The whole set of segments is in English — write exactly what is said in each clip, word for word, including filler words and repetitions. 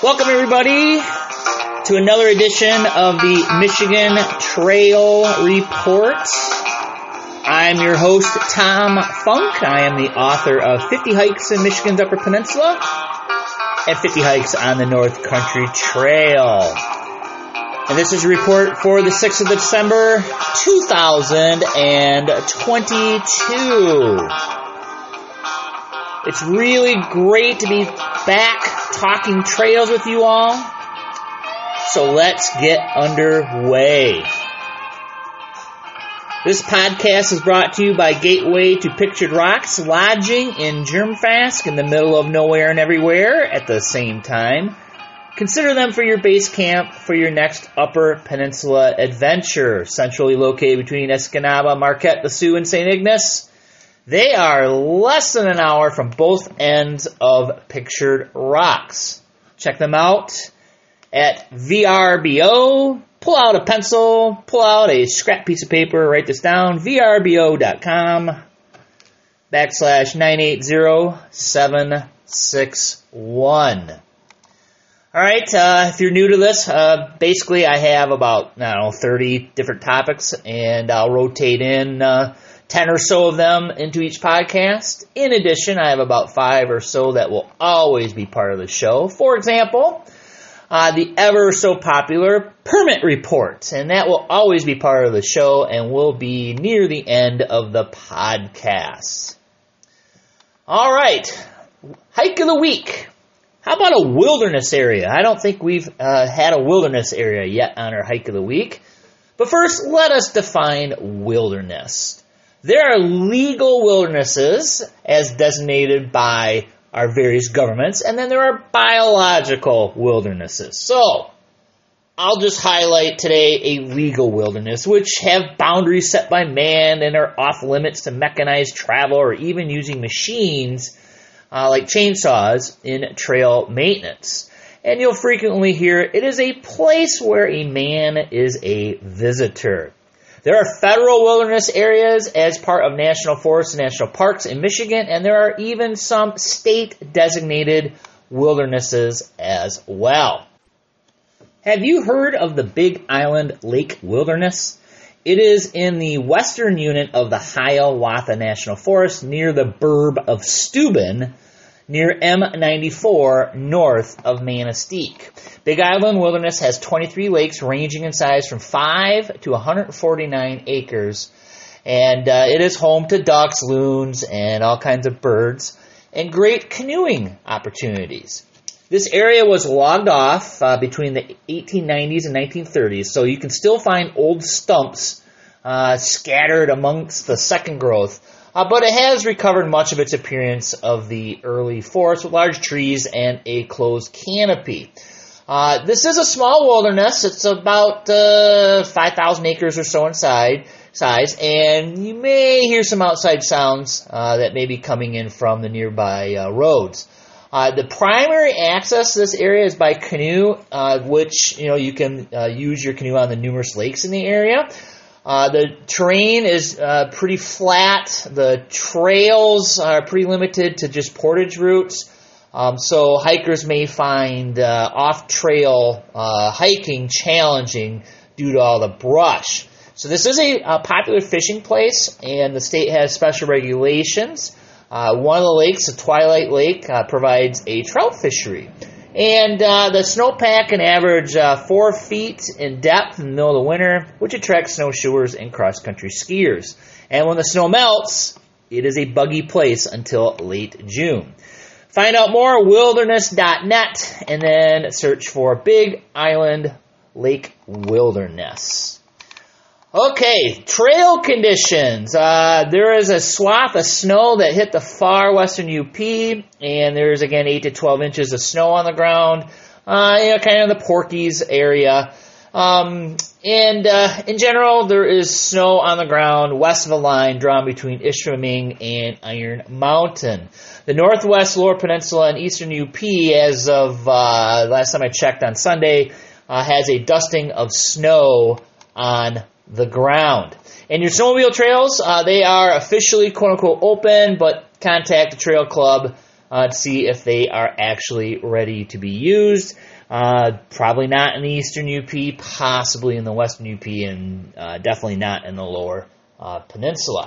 Welcome, everybody, to another edition of the Michigan Trail Report. I'm your host, Tom Funk. I am the author of fifty Hikes in Michigan's Upper Peninsula and fifty Hikes on the North Country Trail. And this is a report for the sixth of December, two thousand twenty-two. It's really great to be back talking trails with you all. So let's get underway. This podcast is brought to you by Gateway to Pictured Rocks, lodging in Germfask in the middle of nowhere and everywhere at the same time. Consider them for your base camp for your next Upper Peninsula adventure. Centrally located between Escanaba, Marquette, the Sioux, and Saint Ignace. They are less than an hour from both ends of Pictured Rocks. Check them out at V R B O. Pull out a pencil, pull out a scrap piece of paper, write this down, vrbo.com backslash nine eight zero seven six one. All right, uh, if you're new to this, uh, basically I have about, I don't know, thirty different topics, and I'll rotate in uh, ten or so of them into each podcast. In addition, I have about five or so that will always be part of the show. For example, uh, the ever so popular Permit Report, and that will always be part of the show and will be near the end of the podcast. All right, Hike of the Week. How about a wilderness area? I don't think we've uh, had a wilderness area yet on our Hike of the Week. But first, let us define wilderness. There are legal wildernesses as designated by our various governments, and then there are biological wildernesses. So, I'll just highlight today a legal wilderness, which have boundaries set by man and are off limits to mechanized travel or even using machines Uh, like chainsaws in trail maintenance. And you'll frequently hear it is a place where a man is a visitor. There are federal wilderness areas as part of national forests and national parks in Michigan, and there are even some state-designated wildernesses as well. Have you heard of the Big Island Lake Wilderness? It is in the western unit of the Hiawatha National Forest near the burb of Steuben, near M ninety-four north of Manistee. Big Island Wilderness has twenty-three lakes ranging in size from five to one hundred forty-nine acres. And uh, it is home to ducks, loons, and all kinds of birds, and great canoeing opportunities. This area was logged off uh, between the eighteen nineties and nineteen thirties, so you can still find old stumps uh, scattered amongst the second growth. Uh, but it has recovered much of its appearance of the early forest with large trees and a closed canopy. Uh, this is a small wilderness. It's about uh, five thousand acres or so in side, size, and you may hear some outside sounds uh, that may be coming in from the nearby uh, roads. Uh, the primary access to this area is by canoe, uh, which, you know, you can uh, use your canoe on the numerous lakes in the area. Uh, the terrain is uh, pretty flat. The trails are pretty limited to just portage routes. Um, so hikers may find uh, off-trail uh, hiking challenging due to all the brush. So this is a, a popular fishing place, and the state has special regulations. Uh, one of the lakes, the Twilight Lake, uh, provides a trout fishery. And uh, the snowpack can average uh, four feet in depth in the middle of the winter, which attracts snowshoers and cross-country skiers. And when the snow melts, it is a buggy place until late June. Find out more, wilderness dot net, and then search for Big Island Lake Wilderness. Okay, trail conditions. Uh, there is a swath of snow that hit the far western U P, and there's, again, eight to twelve inches of snow on the ground, uh, you know, kind of the Porkies area. Um, and uh, in general, there is snow on the ground west of the line drawn between Ishpeming and Iron Mountain. The northwest Lower Peninsula and eastern U P, as of uh, last time I checked on Sunday, uh, has a dusting of snow on the ground. And your snowmobile trails, uh, they are officially quote-unquote open, but contact the trail club uh, to see if they are actually ready to be used. Uh, probably not in the eastern U P, possibly in the western U P, and uh, definitely not in the lower uh, peninsula.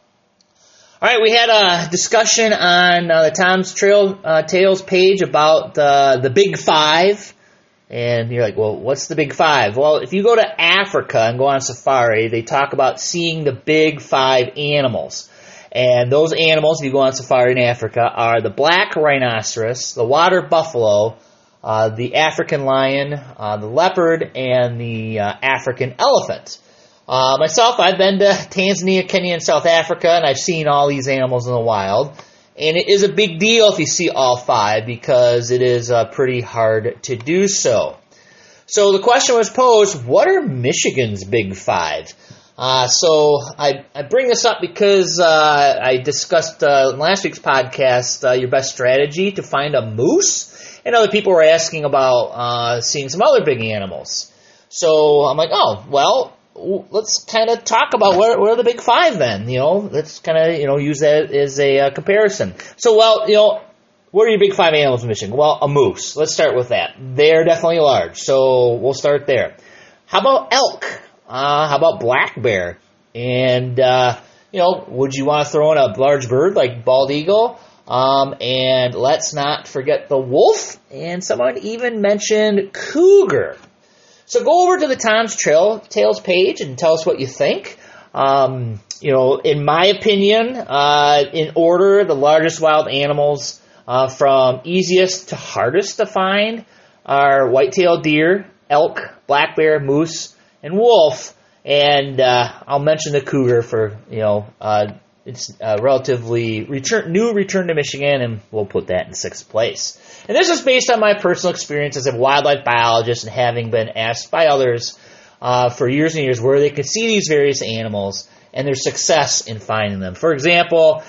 All right, we had a discussion on uh, the Tom's Trail uh, Tales page about uh, the Big Five. And you're like, well, what's the Big Five? Well, if you go to Africa and go on safari, they talk about seeing the Big Five animals. And those animals, if you go on safari in Africa, are the black rhinoceros, the water buffalo, uh, the African lion, uh, the leopard, and the uh, African elephant. Uh, myself, I've been to Tanzania, Kenya, and South Africa, and I've seen all these animals in the wild. And it is a big deal if you see all five, because it is uh, pretty hard to do so. So the question was posed, what are Michigan's Big Five? Uh, so I, I bring this up because uh, I discussed uh, in last week's podcast uh, your best strategy to find a moose. And other people were asking about uh, seeing some other big animals. So I'm like, oh, well, let's kind of talk about what, what are the Big Five then, you know, let's kind of, you know, use that as a uh, comparison. So, well, you know, what are your Big Five animals in Michigan? Well, a moose. Let's start with that. They're definitely large, so we'll start there. How about elk? Uh, how about black bear? And, uh, you know, would you want to throw in a large bird like bald eagle? Um, and let's not forget the wolf, and someone even mentioned cougar. So go over to the Tom's Trail Tales page and tell us what you think. Um, you know, in my opinion, uh, in order, the largest wild animals uh, from easiest to hardest to find are white-tailed deer, elk, black bear, moose, and wolf. And uh, I'll mention the cougar for, you know, uh, it's uh, relatively return, new return to Michigan, and we'll put that in sixth place. And this is based on my personal experience as a wildlife biologist and having been asked by others uh, for years and years where they could see these various animals and their success in finding them. For example,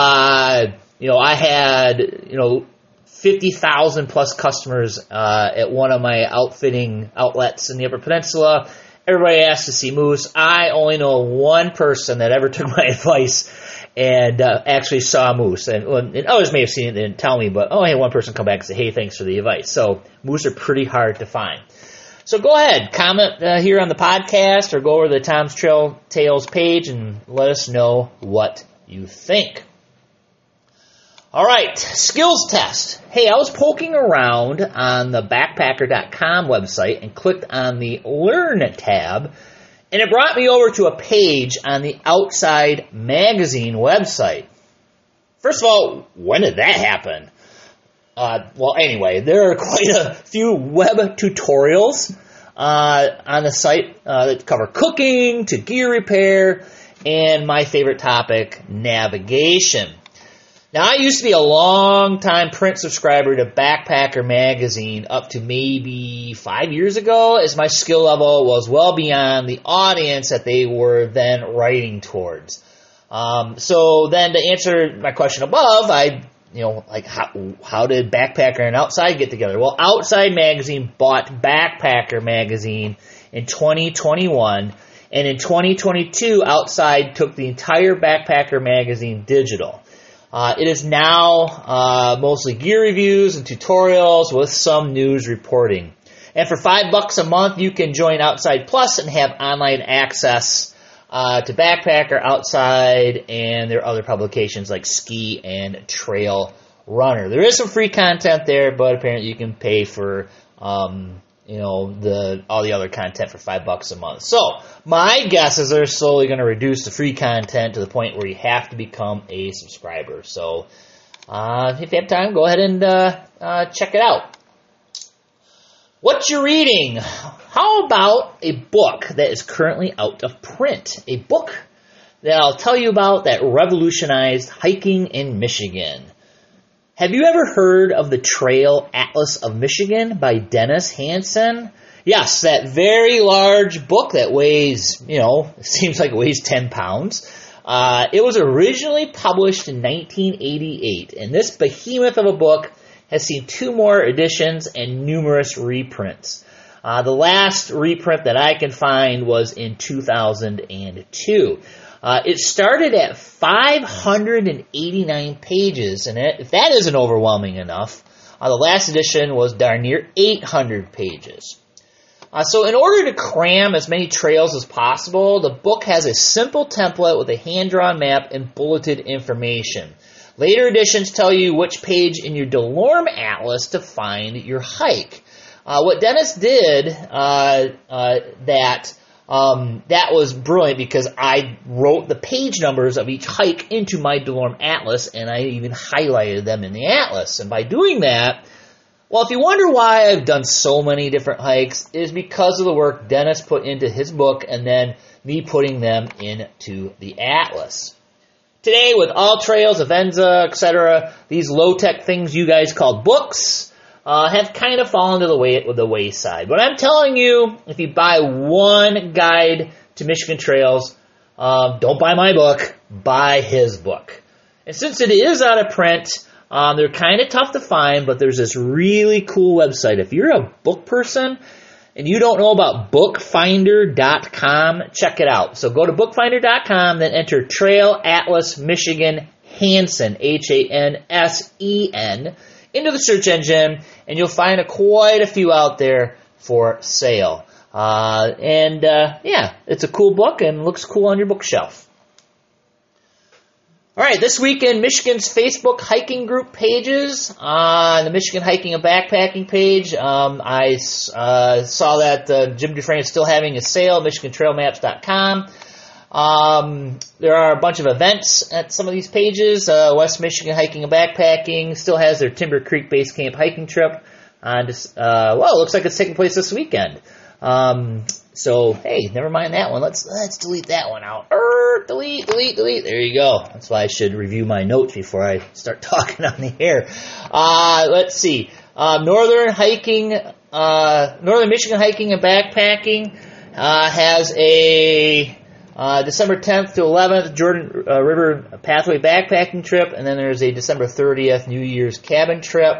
uh, you know, I had, you know, fifty thousand plus customers uh, at one of my outfitting outlets in the Upper Peninsula. Everybody asked to see moose. I only know one person that ever took my advice and uh, actually saw a moose. And, and others may have seen it and didn't tell me, but I only had one person come back and say, hey, thanks for the advice. So moose are pretty hard to find. So go ahead, comment uh, here on the podcast or go over to the Tom's Trail Tales page and let us know what you think. All right, skills test. Hey, I was poking around on the backpacker dot com website and clicked on the Learn tab, and it brought me over to a page on the Outside Magazine website. First of all, when did that happen? Uh, well, anyway, there are quite a few web tutorials uh, on the site uh, that cover cooking to gear repair and my favorite topic, navigation. Now, I used to be a long-time print subscriber to Backpacker Magazine up to maybe five years ago, as my skill level was well beyond the audience that they were then writing towards. Um, so then to answer my question above, I, you know, like how, how did Backpacker and Outside get together? Well, Outside Magazine bought Backpacker Magazine in twenty twenty-one, and in twenty twenty-two, Outside took the entire Backpacker Magazine digital. Uh, it is now uh, mostly gear reviews and tutorials with some news reporting. And for five bucks a month, you can join Outside Plus and have online access uh, to Backpacker, Outside, and their other publications like Ski and Trail Runner. There is some free content there, but apparently you can pay for um, you know the all the other content for five bucks a month. So my guess is they're slowly going to reduce the free content to the point where you have to become a subscriber. So uh, if you have time, go ahead and uh, uh, check it out. What you're reading? How about a book that is currently out of print? A book that I'll tell you about that revolutionized hiking in Michigan. Have you ever heard of the Trail Atlas of Michigan by Dennis Hansen? Yes, that very large book that weighs, you know, it seems like it weighs ten pounds. Uh, it was originally published in nineteen eighty-eight, and this behemoth of a book has seen two more editions and numerous reprints. Uh, the last reprint that I can find was in two thousand two. Uh, it started at five hundred eighty-nine pages, and it, if that isn't overwhelming enough, uh, the last edition was darn near eight hundred pages. Uh, so in order to cram as many trails as possible, the book has a simple template with a hand-drawn map and bulleted information. Later editions tell you which page in your DeLorme Atlas to find your hike. Uh, what Dennis did, uh, uh, that um, that was brilliant because I wrote the page numbers of each hike into my DeLorme Atlas, and I even highlighted them in the Atlas. And by doing that, well, if you wonder why I've done so many different hikes, it is because of the work Dennis put into his book and then me putting them into the Atlas. Today, with All Trails, Avenza, et cetera, these low-tech things you guys call books uh, have kind of fallen to the, way, the wayside. But I'm telling you, if you buy one guide to Michigan Trails, um, don't buy my book, buy his book. And since it is out of print, um, they're kind of tough to find, but there's this really cool website. If you're a book person and you don't know about bookfinder dot com, check it out. So go to bookfinder dot com, then enter Trail Atlas Michigan Hansen, H A N S E N, into the search engine, and you'll find a, quite a few out there for sale. Uh, and, uh, yeah, it's a cool book and looks cool on your bookshelf. All right, this weekend, Michigan's Facebook hiking group pages. On uh, the Michigan Hiking and Backpacking page, um, I uh, saw that uh, Jim Dufresne is still having a sale at michigan trail maps dot com. Um, there are a bunch of events at some of these pages. Uh, West Michigan Hiking and Backpacking still has their Timber Creek Base Camp hiking trip. On this, uh, well, it looks like it's taking place this weekend. Um, so, hey, never mind that one. Let's let's delete that one out. Er, delete, delete, delete. There you go. That's why I should review my notes before I start talking on the air. Uh, let's see. Uh, Northern Hiking, uh, Northern Michigan Hiking and Backpacking uh, has a uh, December tenth to eleventh Jordan uh, River Pathway backpacking trip, and then there's a December thirtieth New Year's cabin trip.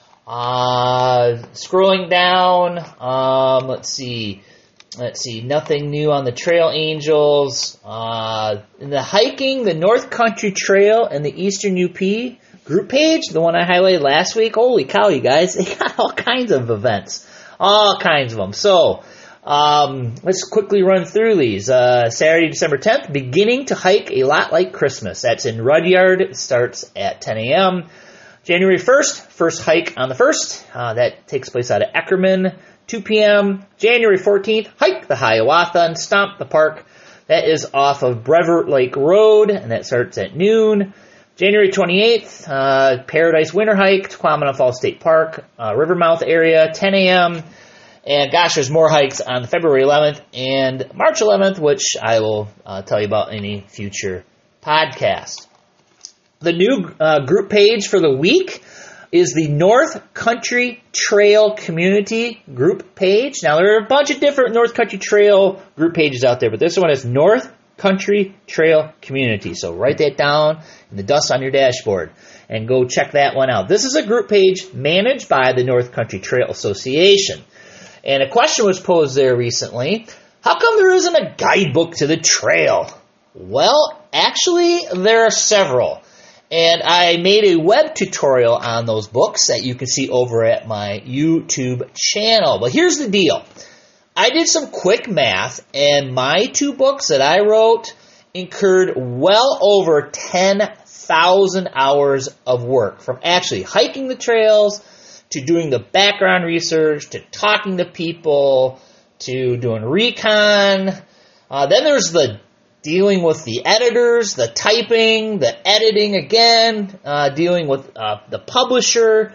Uh, scrolling down, um, let's see, let's see, nothing new on the Trail Angels. Uh, in the hiking, the North Country Trail and the Eastern U P group page, the one I highlighted last week, holy cow, you guys, they got all kinds of events, all kinds of them. So, um, let's quickly run through these. Uh, Saturday, December tenth, beginning to hike a lot like Christmas. That's in Rudyard. It starts at ten a.m. January first, first hike on the first. Uh, that takes place out of Eckerman, two p.m. January fourteenth, hike the Hiawatha and stomp the park. That is off of Brevoort Lake Road, and that starts at noon. January twenty-eighth, uh, Paradise Winter Hike, Tequamanon Falls State Park, uh, Rivermouth area, ten a.m. And gosh, there's more hikes on February eleventh and March eleventh, which I will uh, tell you about in a future podcast. The new uh, group page for the week is the North Country Trail Community group page. Now, there are a bunch of different North Country Trail group pages out there, but this one is North Country Trail Community. So write that down in the dust on your dashboard and go check that one out. This is a group page managed by the North Country Trail Association. And a question was posed there recently. How come there isn't a guidebook to the trail? Well, actually, there are several. And I made a web tutorial on those books that you can see over at my YouTube channel. But here's the deal. I did some quick math, and my two books that I wrote incurred well over ten thousand hours of work, from actually hiking the trails, to doing the background research, to talking to people, to doing recon. Uh, then there's the dealing with the editors, the typing, the editing again, uh, dealing with uh, the publisher.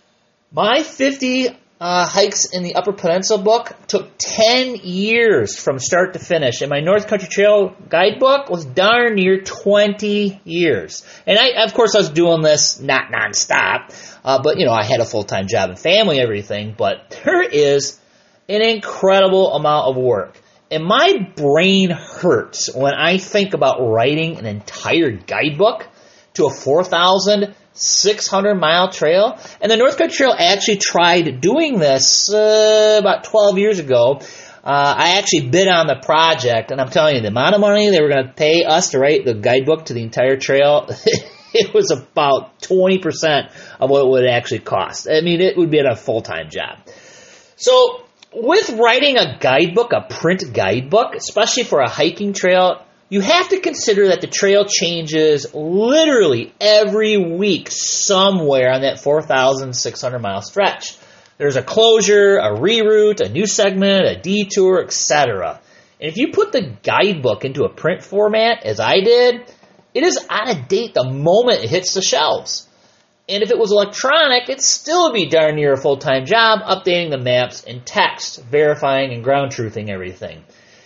My fifty uh, hikes in the Upper Peninsula book took ten years from start to finish, and my North Country Trail guidebook was darn near twenty years. And I, of course, I was doing this not nonstop, uh, but you know, I had a full-time job and family, everything. But there is an incredible amount of work. And my brain hurts when I think about writing an entire guidebook to a four thousand six hundred mile trail. And the North Country Trail actually tried doing this uh, about twelve years ago. Uh, I actually bid on the project, and I'm telling you, the amount of money they were going to pay us to write the guidebook to the entire trail, it was about twenty percent of what it would actually cost. I mean, it would be a full-time job. So with writing a guidebook, a print guidebook, especially for a hiking trail, you have to consider that the trail changes literally every week somewhere on that four thousand six hundred mile stretch. There's a closure, a reroute, a new segment, a detour, et cetera. And if you put the guidebook into a print format, as I did, it is out of date the moment it hits the shelves. And if it was electronic, it'd still be darn near a full-time job updating the maps and text, verifying and ground truthing everything.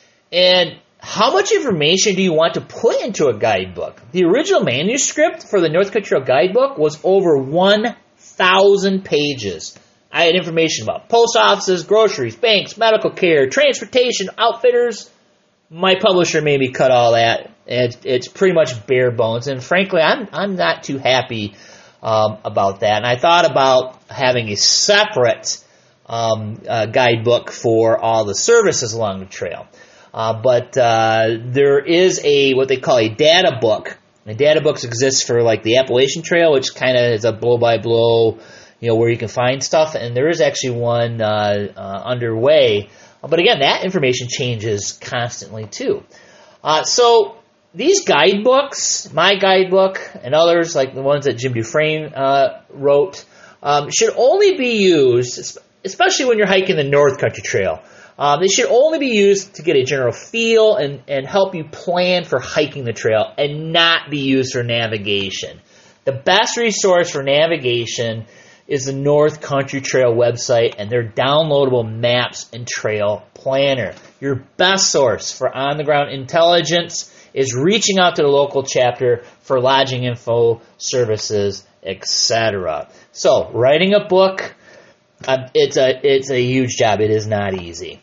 And how much information do you want to put into a guidebook? The original manuscript for the North Country Trail guidebook was over one thousand pages. I had information about post offices, groceries, banks, medical care, transportation, outfitters. My publisher made me cut all that. It's, it's pretty much bare bones. And frankly, I'm I'm not too happy um, about that. And I thought about having a separate um, uh, guidebook for all the services along the trail. Uh, but uh, there is a what they call a data book. And data books exist for like the Appalachian Trail, which kind of is a blow-by-blow, you know, where you can find stuff. And there is actually one uh, uh, underway. But again, that information changes constantly too. Uh, so these guidebooks, my guidebook, and others like the ones that Jim Dufresne uh, wrote, um, should only be used, especially when you're hiking the North Country Trail. Um, they should only be used to get a general feel and, and help you plan for hiking the trail and not be used for navigation. The best resource for navigation is the North Country Trail website and their downloadable maps and trail planner. Your best source for on-the-ground intelligence is reaching out to the local chapter for lodging info, services, et cetera. So, writing a book, uh, it's a it's a huge job. It is not easy.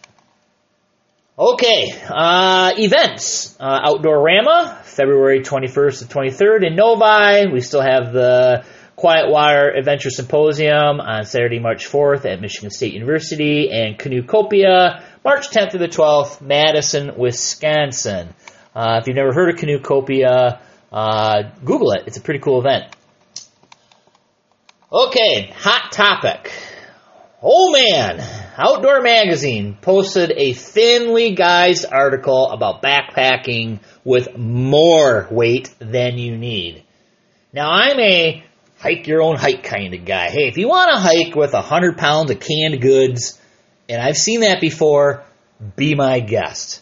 Okay, uh, events. Uh, Outdoorama, February twenty-first to twenty-third in Novi. We still have the Quiet Water Adventure Symposium on Saturday, March fourth at Michigan State University, and Canoecopia, March tenth through the twelfth, Madison, Wisconsin. Uh, if you've never heard of Canoecopia, uh, Google it. It's a pretty cool event. Okay, hot topic. Oh man, Outdoor Magazine posted a thinly guised article about backpacking with more weight than you need. Now, I'm a hike your own hike kind of guy. Hey, if you want to hike with one hundred pounds of canned goods, and I've seen that before, be my guest.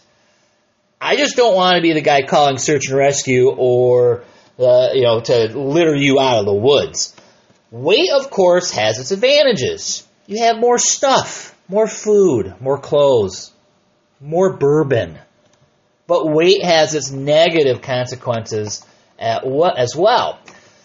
I just don't want to be the guy calling search and rescue or, uh, you know, to litter you out of the woods. Weight, of course, has its advantages. You have more stuff, more food, more clothes, more bourbon. But weight has its negative consequences at what, as well.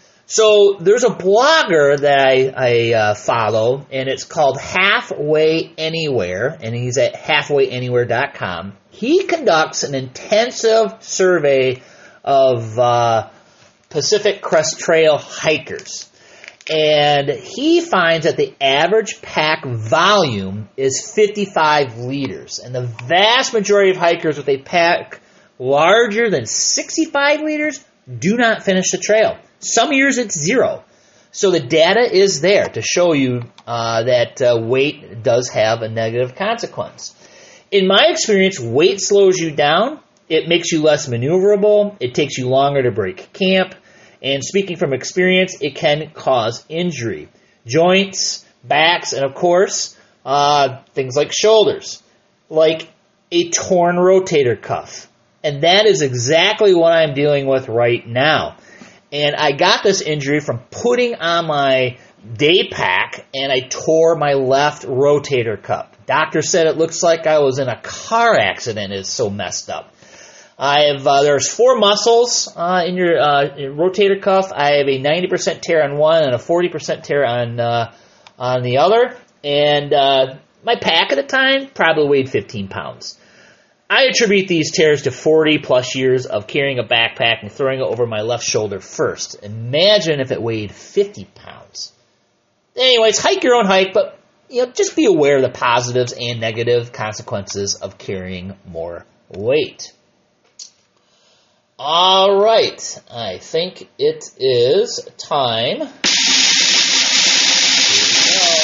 So there's a blogger that I, I uh, follow, and it's called Halfway Anywhere, and he's at halfway anywhere dot com. He conducts an intensive survey of uh, Pacific Crest Trail hikers. And he finds that the average pack volume is fifty-five liters. And the vast majority of hikers with a pack larger than sixty-five liters do not finish the trail. Some years it's zero. So the data is there to show you uh, that uh, weight does have a negative consequence. In my experience, weight slows you down. It makes you less maneuverable. It takes you longer to break camp. And speaking from experience, it can cause injury. Joints, backs, and of course, uh, things like shoulders, like a torn rotator cuff. And that is exactly what I'm dealing with right now. And I got this injury from putting on my day pack, and I tore my left rotator cuff. Doctor said it looks like I was in a car accident. It's so messed up. I have uh, there's four muscles uh, in your, uh, your rotator cuff. I have a ninety percent tear on one and a forty percent tear on uh, on the other. And uh, my pack at the time probably weighed fifteen pounds. I attribute these tears to forty plus years of carrying a backpack and throwing it over my left shoulder first. Imagine if it weighed fifty pounds. Anyways, hike your own hike, but you know, just be aware of the positives and negative consequences of carrying more weight. All right, I think it is time. Here we go.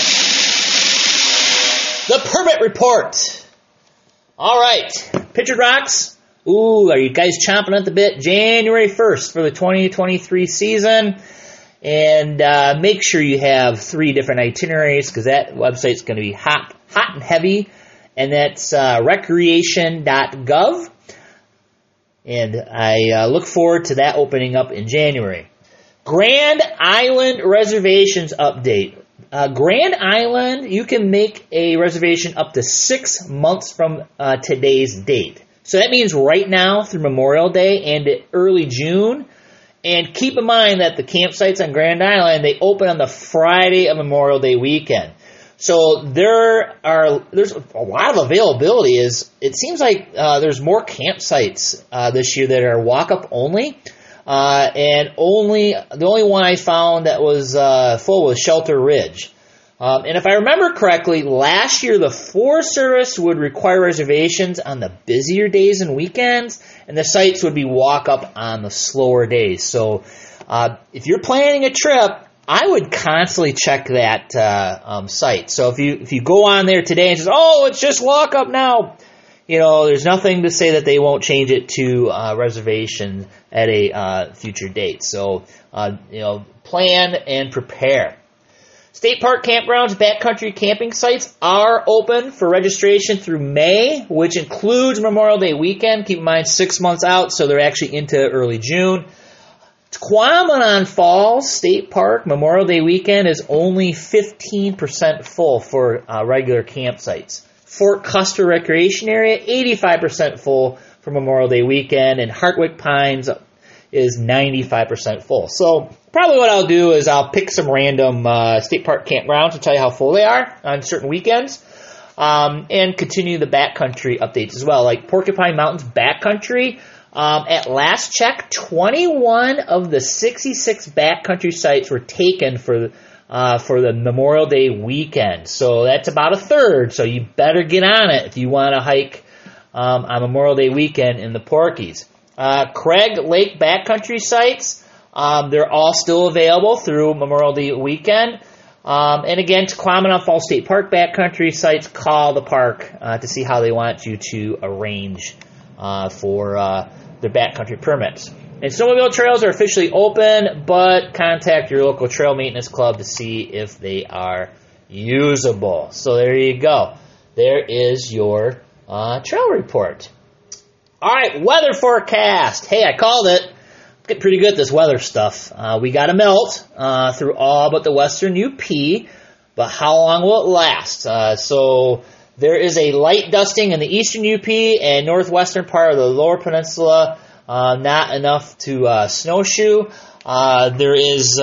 The permit report. All right, Pictured Rocks. Ooh, are you guys chomping at the bit? January first for the twenty twenty-three season. And uh, make sure you have three different itineraries because that website's going to be hot, hot and heavy. And that's uh, recreation dot gov. And I uh, look forward to that opening up in January. Grand Island reservations update. Uh, Grand Island, you can make a reservation up to six months from uh, today's date. So that means right now through Memorial Day and early June. And keep in mind that the campsites on Grand Island, they open on the Friday of Memorial Day weekend. So there are there's a lot of availability. Is it seems like uh, there's more campsites uh, this year that are walk-up only. Uh, and only the only one I found that was uh, full was Shelter Ridge. Um, and if I remember correctly, last year the Forest Service would require reservations on the busier days and weekends, and the sites would be walk-up on the slower days. So uh, if you're planning a trip, I would constantly check that uh, um, site. So if you if you go on there today and says, oh, it's just walk-up now, you know, there's nothing to say that they won't change it to uh, reservation at a uh, future date. So, uh, you know, plan and prepare. State park campgrounds, backcountry camping sites are open for registration through May, which includes Memorial Day weekend. Keep in mind, six months out, so they're actually into early June. Tahquamenon Falls State Park Memorial Day weekend is only fifteen percent full for uh, regular campsites. Fort Custer Recreation Area, eighty-five percent full for Memorial Day weekend, and Hartwick Pines is ninety-five percent full. So probably what I'll do is I'll pick some random uh, state park campgrounds to tell you how full they are on certain weekends, um, and continue the backcountry updates as well. Like Porcupine Mountains Backcountry, um, at last check, twenty-one of the sixty-six backcountry sites were taken for uh, for the Memorial Day weekend. So that's about a third. So you better get on it if you want to hike um, on Memorial Day weekend in the Porkies. Uh, Craig Lake backcountry sites, um, they're all still available through Memorial Day weekend. Um, and again, Tahquamenon Falls State Park backcountry sites, call the park uh, to see how they want you to arrange uh, for uh, their backcountry permits. And snowmobile trails are officially open, but contact your local trail maintenance club to see if they are usable. So there you go. There is your uh, trail report. All right, weather forecast. Hey, I called it. Get pretty good at this weather stuff. Uh, we got a melt uh, through all but the western U P, but how long will it last? Uh, so there is a light dusting in the eastern U P and northwestern part of the lower peninsula. Uh, not enough to uh, snowshoe. Uh, there is, uh,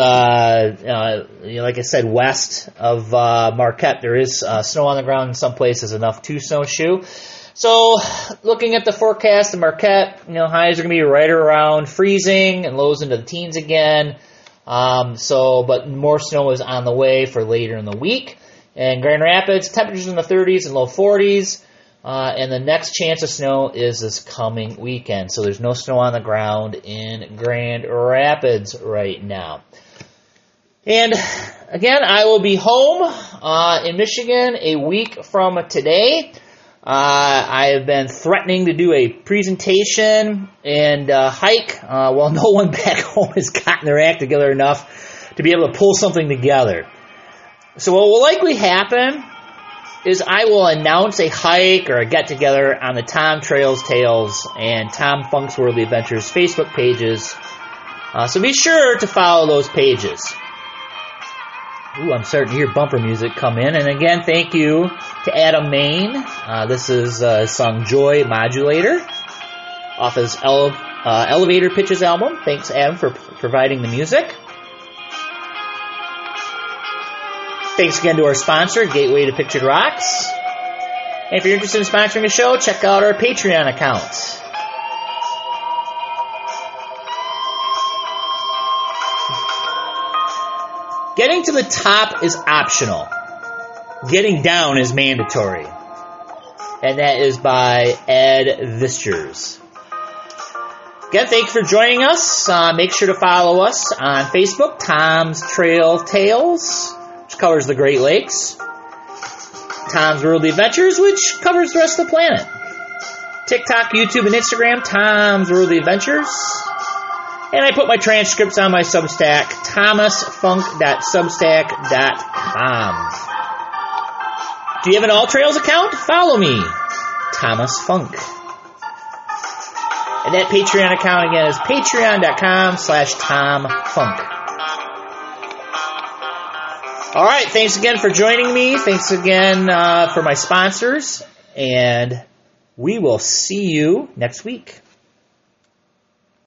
uh, you know, like I said, west of uh, Marquette, there is uh, snow on the ground in some places, enough to snowshoe. So, looking at the forecast in Marquette, you know, highs are going to be right around freezing and lows into the teens again. Um, so, but more snow is on the way for later in the week. And Grand Rapids, temperatures in the thirties and low forties. Uh, and the next chance of snow is this coming weekend. So there's no snow on the ground in Grand Rapids right now. And again, I will be home uh, in Michigan a week from today. Uh, I have been threatening to do a presentation and uh, hike. Uh, well, no one back home has gotten their act together enough to be able to pull something together. So what will likely happen is I will announce a hike or a get-together on the Tom Trails Tales and Tom Funksworthy Adventures Facebook pages. Uh, so be sure to follow those pages. Ooh, I'm starting to hear bumper music come in. And again, thank you to Adam Main. Uh, this is uh, his song Joy Modulator off his Ele- uh, Elevator Pitches album. Thanks, Adam, for p- providing the music. Thanks again to our sponsor, Gateway to Pictured Rocks. And if you're interested in sponsoring a show, check out our Patreon account. Getting to the top is optional. Getting down is mandatory. And that is by Ed Visters. Again, thank you for joining us. Uh, make sure to follow us on Facebook, Tom's Trail Tales, which covers the Great Lakes. Tom's Worldly Adventures, which covers the rest of the planet. TikTok, YouTube, and Instagram, Tom's Worldly Adventures. And I put my transcripts on my Substack, thomas funk dot substack dot com. Do you have an All Trails account? Follow me, Thomas Funk. And that Patreon account again is patreon.com slash tomfunk. All right, thanks again for joining me. Thanks again uh, for my sponsors. And we will see you next week.